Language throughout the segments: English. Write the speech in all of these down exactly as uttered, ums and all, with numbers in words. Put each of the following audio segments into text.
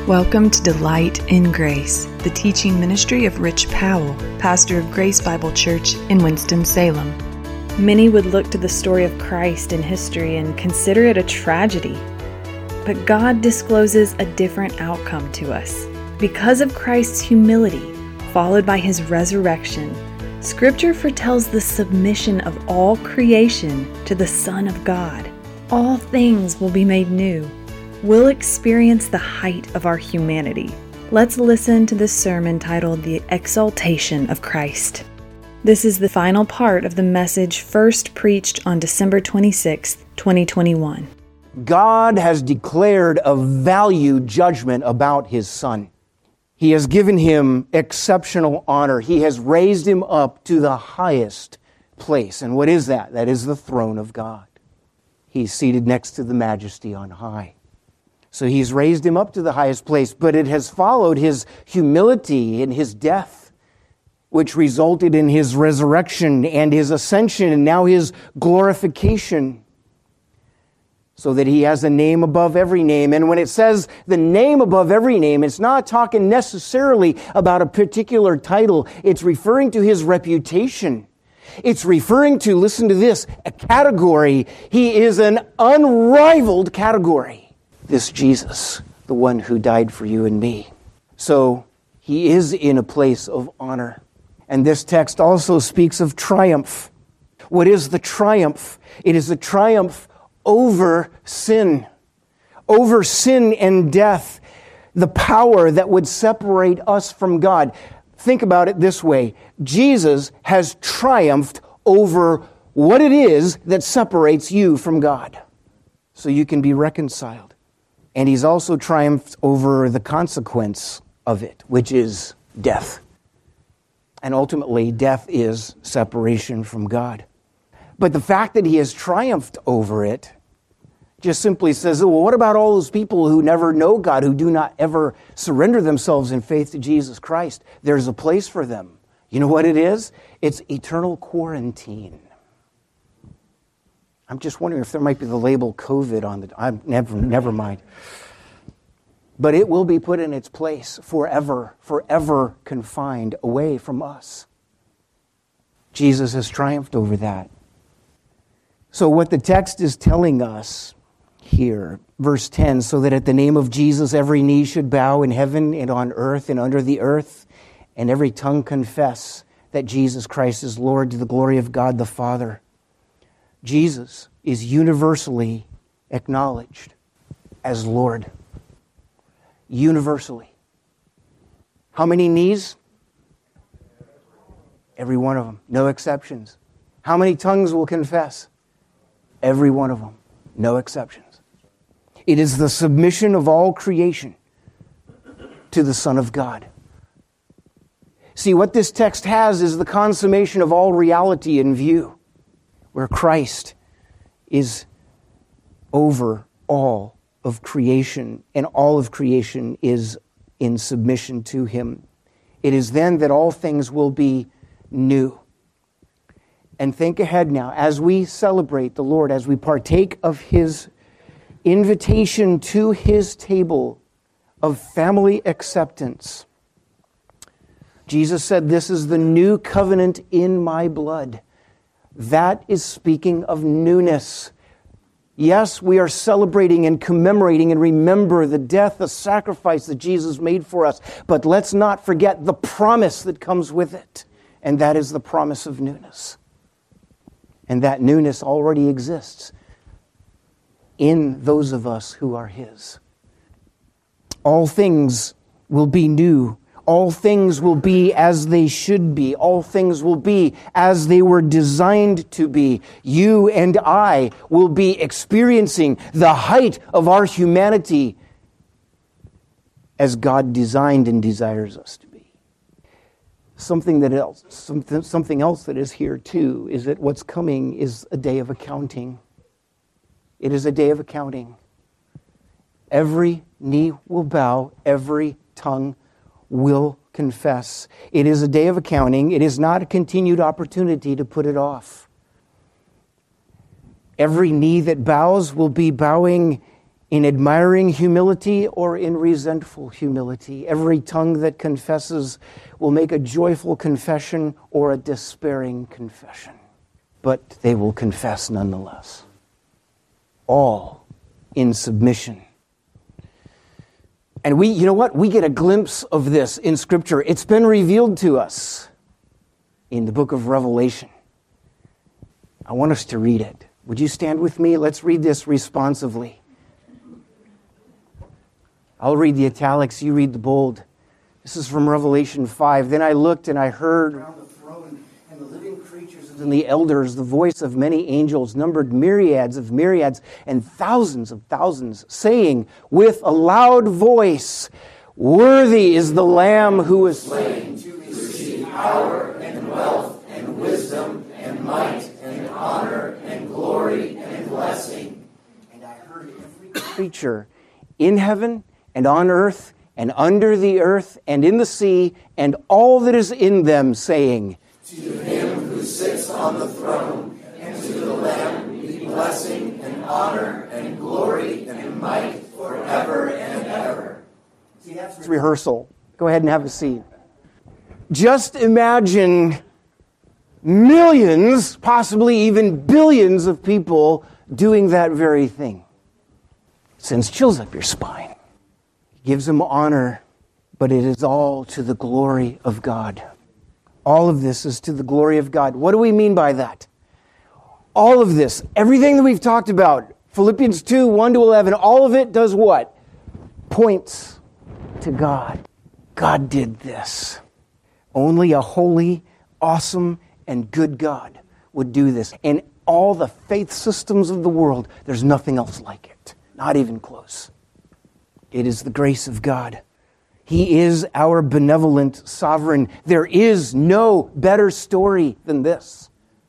Welcome to Delight in Grace, the teaching ministry of Rich Powell, pastor of Grace Bible Church in Winston-Salem. Many would look to the story of Christ in history and consider it a tragedy. But God discloses a different outcome to us. Because of Christ's humility, followed by his resurrection, Scripture foretells the submission of all creation to the Son of God. All things will be made new. We'll experience the height of our humanity. Let's listen to this sermon titled The Exaltation of Christ. This is the final part of the message first preached on December twenty-sixth, twenty twenty-one. God has declared a value judgment about His Son. He has given Him exceptional honor. He has raised Him up to the highest place. And what is that? That is the throne of God. He's seated next to the Majesty on high. So He's raised Him up to the highest place, but it has followed His humility in His death, which resulted in His resurrection and His ascension and now His glorification, so that He has a name above every name. And when it says the name above every name, it's not talking necessarily about a particular title. It's referring to His reputation. It's referring to, listen to this, a category. He is an unrivaled category. This Jesus, the one who died for you and me. So He is in a place of honor. And this text also speaks of triumph. What is the triumph? It is a triumph over sin, over sin and death, the power that would separate us from God. Think about it this way. Jesus has triumphed over what it is that separates you from God, so you can be reconciled. And He's also triumphed over the consequence of it, which is death. And ultimately, death is separation from God. But the fact that He has triumphed over it just simply says, well, what about all those people who never know God, who do not ever surrender themselves in faith to Jesus Christ? There's a place for them. You know what it is? It's eternal quarantine. I'm just wondering if there might be the label COVID on the... I'm never, never mind. But it will be put in its place forever, forever confined away from us. Jesus has triumphed over that. So what the text is telling us here, verse ten, so that at the name of Jesus every knee should bow in heaven and on earth and under the earth, and every tongue confess that Jesus Christ is Lord, to the glory of God the Father. Jesus is universally acknowledged as Lord. Universally. How many knees? Every one of them. No exceptions. How many tongues will confess? Every one of them. No exceptions. It is the submission of all creation to the Son of God. See, what this text has is the consummation of all reality in view, where Christ is over all of creation, and all of creation is in submission to Him. It is then that all things will be new. And think ahead now, as we celebrate the Lord, as we partake of His invitation to His table of family acceptance. Jesus said, "This is the new covenant in my blood." That is speaking of newness. Yes, we are celebrating and commemorating and remember the death, the sacrifice that Jesus made for us. But let's not forget the promise that comes with it. And that is the promise of newness. And that newness already exists in those of us who are His. All things will be new. All things will be as they should be. All things will be as they were designed to be. You and I will be experiencing the height of our humanity as God designed and desires us to be. Something that else, something, something else that is here too is that what's coming is a day of accounting. It is a day of accounting. Every knee will bow, every tongue will confess. It is a day of accounting. It is not a continued opportunity to put it off. Every knee that bows will be bowing in admiring humility or in resentful humility. Every tongue that confesses will make a joyful confession or a despairing confession, but they will confess nonetheless. All in submission. And we, you know what? We get a glimpse of this in Scripture. It's been revealed to us in the book of Revelation. I want us to read it. Would you stand with me? Let's read this responsively. I'll read the italics, you read the bold. This is from Revelation five. Then I looked and I heard around the throne and the living creatures and the elders the voice of many angels, numbered myriads of myriads and thousands of thousands, saying with a loud voice, "Worthy is the Lamb who was slain to receive power and wealth and wisdom and might and honor and glory and blessing." And I heard every creature in heaven and on earth and under the earth and in the sea and all that is in them saying, "To him who sits on the throne and to the Lamb be blessing and honor and glory and might forever and ever." See, that's rehearsal. Go ahead and have a seat. Just imagine millions, possibly even billions of people doing that very thing. Sends chills up your spine. Gives him honor, but it is all to the glory of God. All of this is to the glory of God. What do we mean by that? All of this, everything that we've talked about, Philippians two, one to eleven, all of it does what? Points to God. God did this. Only a holy, awesome, and good God would do this. In all the faith systems of the world, there's nothing else like it. Not even close. It is the grace of God. He is our benevolent sovereign. There is no better story than this.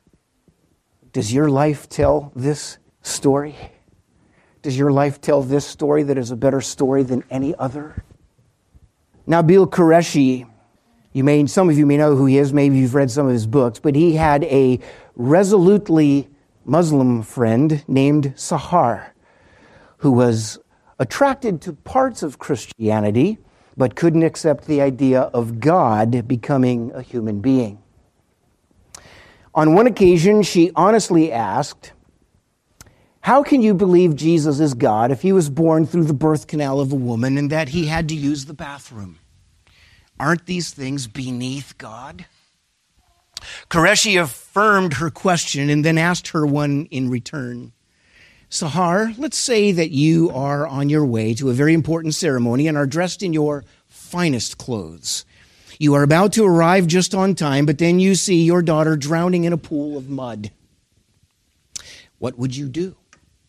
Does your life tell this story? Does your life tell this story that is a better story than any other? Nabil Qureshi, you may, some of you may know who he is, maybe you've read some of his books, but he had a resolutely Muslim friend named Sahar, who was attracted to parts of Christianity, but couldn't accept the idea of God becoming a human being. On one occasion, she honestly asked, "How can you believe Jesus is God if he was born through the birth canal of a woman and that he had to use the bathroom? Aren't these things beneath God?" Qureshi affirmed her question and then asked her one in return. "Sahar, let's say that you are on your way to a very important ceremony and are dressed in your finest clothes. You are about to arrive just on time, but then you see your daughter drowning in a pool of mud. What would you do?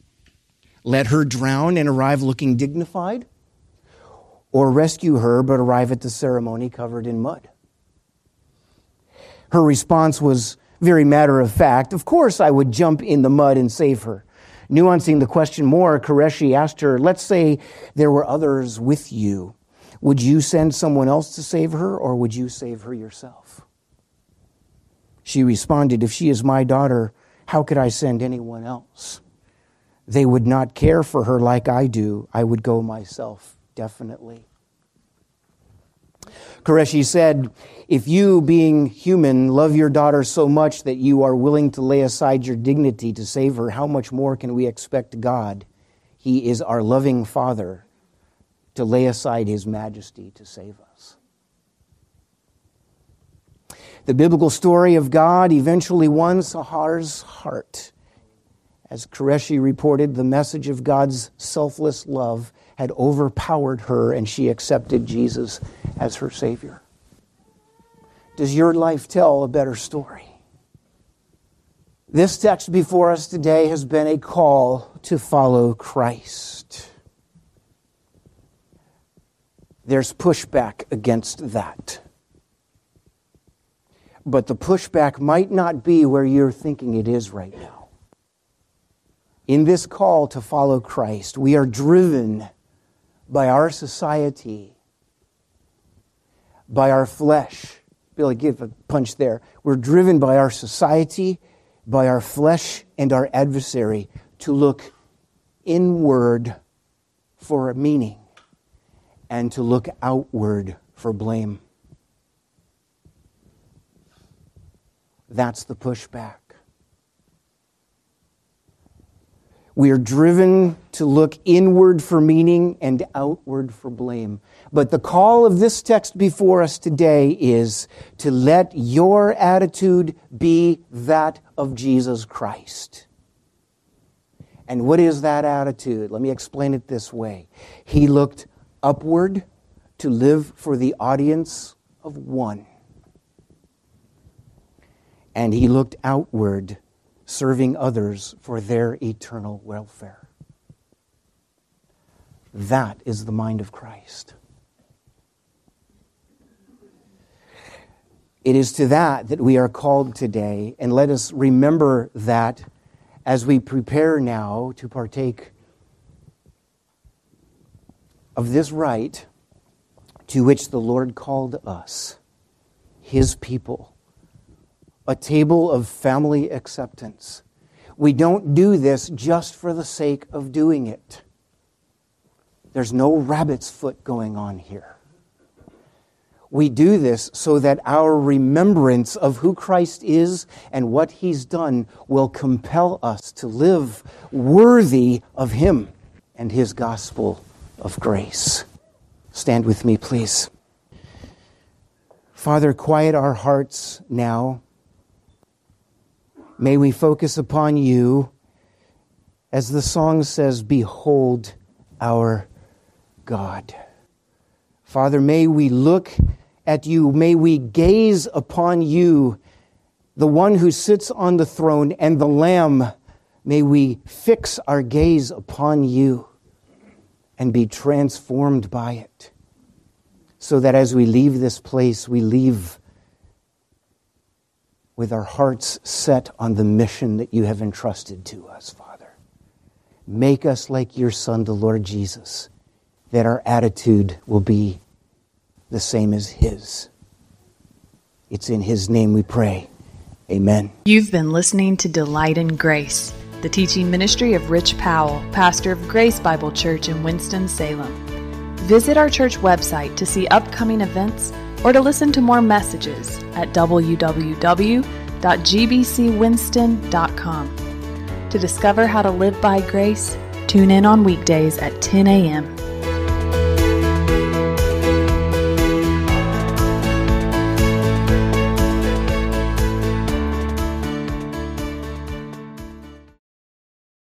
Let her drown and arrive looking dignified? Or rescue her but arrive at the ceremony covered in mud?" Her response was very matter of fact. "Of course I would jump in the mud and save her." Nuancing the question more, Qureshi asked her, "Let's say there were others with you. Would you send someone else to save her, or would you save her yourself?" She responded, "If she is my daughter, how could I send anyone else? They would not care for her like I do. I would go myself, definitely." Qureshi said, "If you, being human, love your daughter so much that you are willing to lay aside your dignity to save her, how much more can we expect God? He is our loving Father, to lay aside his majesty to save us." The biblical story of God eventually won Sahar's heart. As Qureshi reported, the message of God's selfless love had overpowered her, and she accepted Jesus as her Savior. Does your life tell a better story? This text before us today has been a call to follow Christ. There's pushback against that. But the pushback might not be where you're thinking it is right now. In this call to follow Christ, we are driven by our society, by our flesh. Billy, give a punch there. We're driven by our society, by our flesh and our adversary to look inward for meaning and to look outward for blame. That's the pushback. We are driven to look inward for meaning and outward for blame. But the call of this text before us today is to let your attitude be that of Jesus Christ. And what is that attitude? Let me explain it this way. He looked upward to live for the audience of one. And he looked outward, serving others for their eternal welfare. That is the mind of Christ. It is to that that we are called today, and let us remember that as we prepare now to partake of this rite to which the Lord called us, His people, a table of family acceptance. We don't do this just for the sake of doing it. There's no rabbit's foot going on here. We do this so that our remembrance of who Christ is and what He's done will compel us to live worthy of Him and His gospel of grace. Stand with me, please. Father, quiet our hearts now. May we focus upon You. As the song says, behold our God. Father, may we look at You. May we gaze upon You, the one who sits on the throne, and the Lamb. May we fix our gaze upon You and be transformed by it, so that as we leave this place, we leave with our hearts set on the mission that You have entrusted to us, Father. Make us like Your Son, the Lord Jesus, that our attitude will be the same as His. It's in His name we pray. Amen. You've been listening to Delight in Grace, the teaching ministry of Rich Powell, pastor of Grace Bible Church in Winston-Salem. Visit our church website to see upcoming events or to listen to more messages at w w w dot g b c winston dot com. To discover how to live by grace, tune in on weekdays at ten a.m.